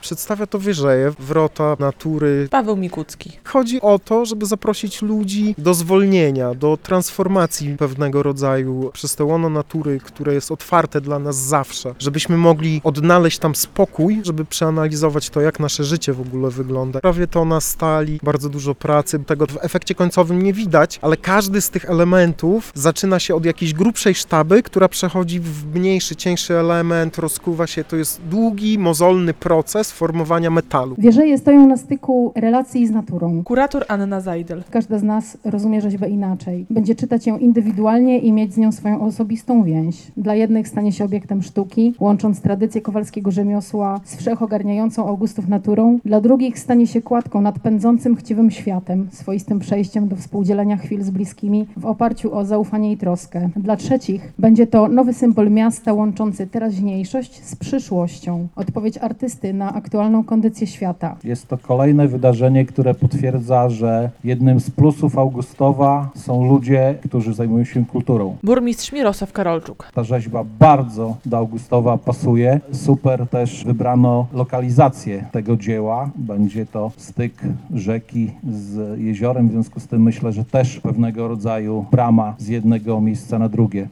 Przedstawia to Wyżeje, wrota natury. Paweł Mikucki. Chodzi o to, żeby zaprosić ludzi do zwolnienia, do transformacji pewnego rodzaju przez te łono natury, które jest otwarte dla nas zawsze, żebyśmy mogli odnaleźć tam spokój, żeby przeanalizować to, jak nasze życie w ogóle wygląda. Prawie to na stali, bardzo dużo pracy, tego w efekcie końcowym nie widać, ale każdy z tych elementów zaczyna się od jakiejś grubszej sztaby, która przechodzi w mniejszy, cieńszy element, rozkuwa się, to jest długi, mozolny proces formowania metalu. Wieżeje stoją na styku relacji z naturą. Kurator Anna Zajdel. Każda z nas rozumie rzeźbę inaczej. Będzie czytać ją indywidualnie i mieć z nią swoją osobistą więź. Dla jednych stanie się obiektem sztuki, łącząc tradycję kowalskiego rzemiosła z wszechogarniającą Augustów naturą. Dla drugich stanie się kładką nad pędzącym chciwym światem, swoistym przejściem do współdzielenia chwil z bliskimi w oparciu o zaufanie i troskę. Dla trzecich będzie to nowy symbol miasta łączący teraźniejszość z przyszłością. Odpowiedź artysty na aktualną kondycję świata. Jest to kolejne wydarzenie, które potwierdza, że jednym z plusów Augustowa są ludzie, którzy zajmują się kulturą. Burmistrz Mirosław Karolczuk. Ta rzeźba bardzo do Augustowa pasuje. Super też wybrano lokalizację tego dzieła. Będzie to styk rzeki z jeziorem, w związku z tym myślę, że też pewnego rodzaju brama z jednego miejsca na drugie.